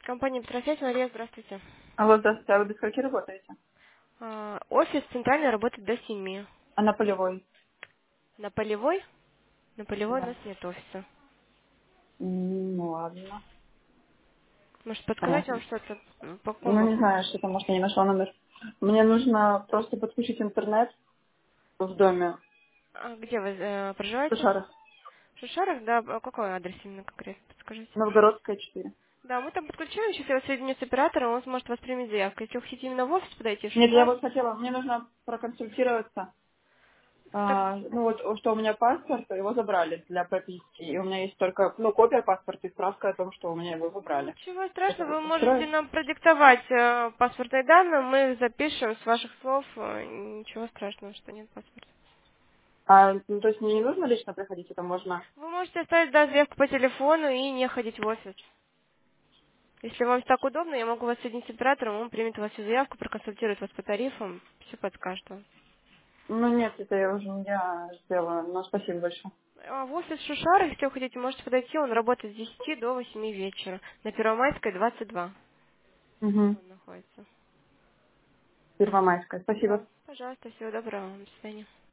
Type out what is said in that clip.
Компания «Петросвязь», Мария, здравствуйте. Алло, здравствуйте. А вы до скольки работаете? Офис центральный работает до 7. А на полевой? На Полевой? На Полевой у Да. нас нет офиса. Ну ладно. Может, подсказать вам Понятно. что-то по Ну какому не вопросу? знаю, что там, может, я не нашла номер. Мне нужно просто подключить интернет в доме. Где вы В проживаете? Шушарах. В Шишарах, да. Какой адрес именно конкретно, подскажите? Новгородская 4. Да, мы там подключаем, сейчас я вас соединю с оператором, он сможет вас принять заявку. Если вы хотите именно в офис подойти, в Нет, я Шишар, вот хотела, мне нужно проконсультироваться. так, Ну вот, что у меня паспорт, его забрали для прописки. И у меня есть только, копия паспорта и справка о том, что у меня его забрали. ничего Это страшного, вы можете устроит? нам продиктовать паспортные данные, мы их запишем с ваших слов, ничего страшного, что нет паспорта. То есть мне не нужно лично приходить, это можно. Вы можете оставить да, заявку по телефону и не ходить в офис. Если вам так удобно, я могу вас соединить с оператором, он примет вашу заявку, проконсультирует вас по тарифам, все подскажет вам. Ну нет, это я сделала, но спасибо большое. В офис Шушара, если вы хотите, можете подойти, он работает с 10 до 8 вечера, на Первомайской 22 Угу. он находится. Первомайская. Спасибо. Да, пожалуйста, всего доброго, до свидания.